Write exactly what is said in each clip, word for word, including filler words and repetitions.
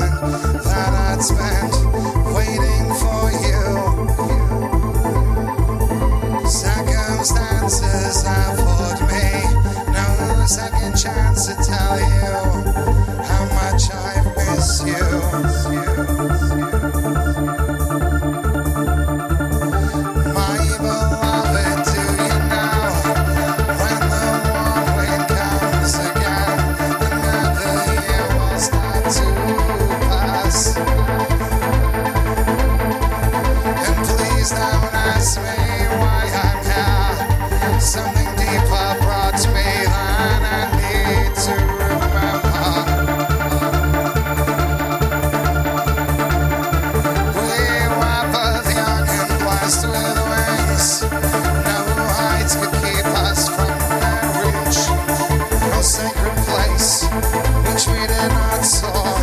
that I'd spent waiting for you. Circumstances afford me no second chance to tell you how much I miss you. My beloved, do you know when the warm wind comes again, another year will start to pass? And please don't ask me why I'm here. Something deeper brought me than I need to remember. We were both young and blessed with wings. No heights could keep us from their reach. No sacred place which we did not soar.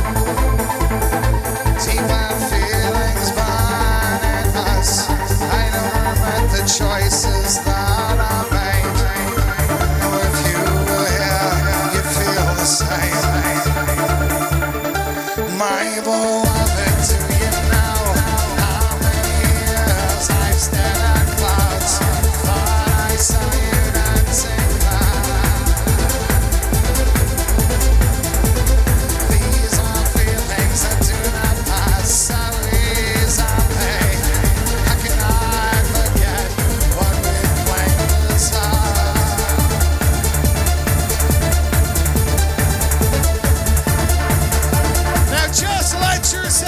Deeper feelings burn in us. I don't regret the choices that I made. Oh, if you were here, you'd feel the same. My beloved, do you know how many years I've stared at clouds? Thought I saw you dancing there. These are feelings that do not pass so easily. How can I forget what we claimed as love? Now just let yourself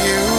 you.